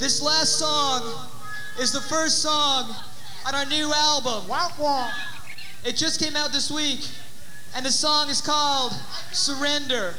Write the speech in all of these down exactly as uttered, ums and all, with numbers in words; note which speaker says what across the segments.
Speaker 1: This last song is the first song on our new album.
Speaker 2: Womp womp.
Speaker 1: It just came out this week, and the song is called Surrender.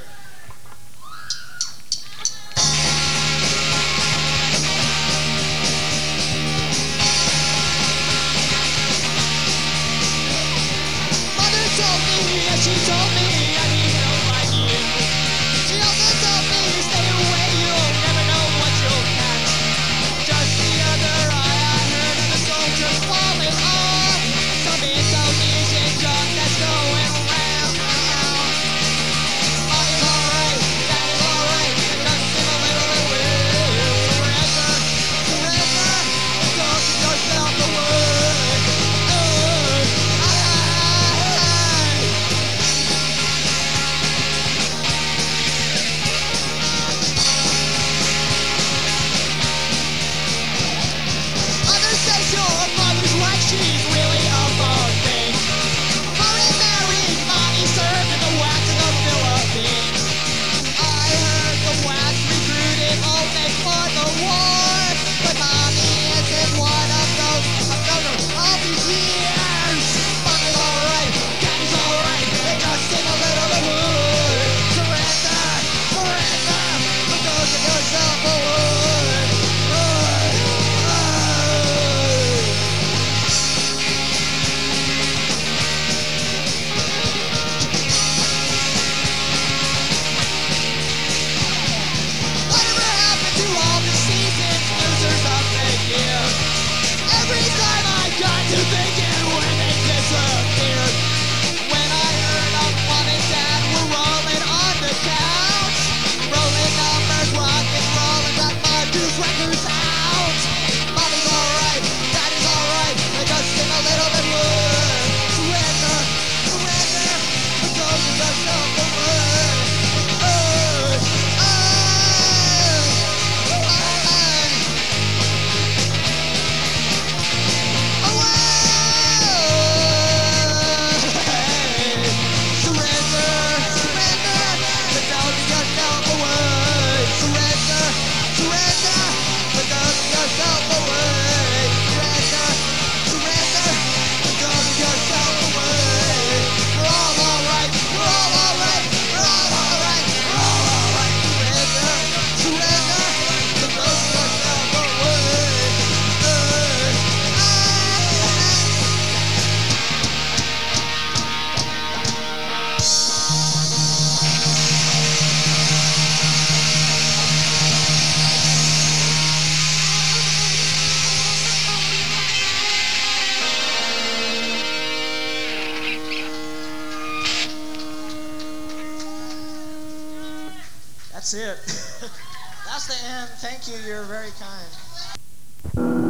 Speaker 1: Mother told me, and she told me I need help like you. She also told me, stay away, you'll never know what you'll catch. Just the other eye, I heard of the soldiers falling off. Some Indonesian junk that's going round now. All is alright, that is alright, just in a little bit weird. Surrender, surrender, don't give yourself the word. Uh, I, Others say your mother's like she's really a bug thing. Foreign married, mommy served in the wax in the Philippines. I heard the wax recruited only for the war, but mommy isn't one of those. I've known her all these years. Mommy's alright, daddy's alright, they just sing a little bit wood. Surrender, surrender, but don't give yourself a word. Word, word. Whatever happened to all the seasons, losers of the year? Every time I got to thinking when they disappeared. When I heard of mom and dad were rolling on the couch, rolling numbers, rock and roll, and got my juice records out. Mommy's alright, daddy's alright, they just sing a little bit wood. Surrender, surrender, but don't give yourself the word. Word, ah, That's it. That's the end. Thank you. You're very kind.